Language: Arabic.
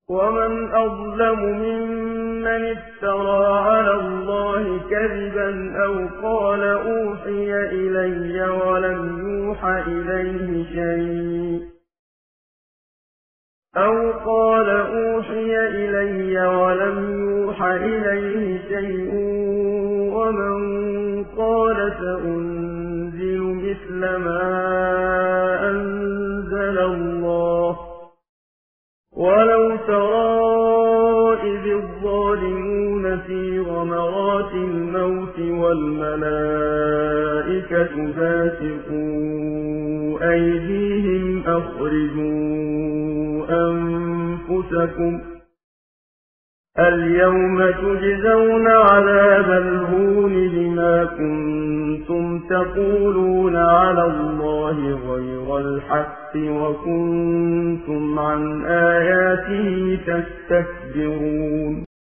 ومن أظلم ممن افترى على الله كذبا أو قال أوحي إلي ولم يوحى إليه شيء ومن قال سأنزل مثل ما أنزل الله ولو ترى إذ الظالمون في غمرات الموت والملائكة باسطوا أيديهم أخرجوا أنفسكم اليوم تجزون عذاب الهون بما كنتم تقولون على الله غير الحق وكنتم عن آياته تستكبرون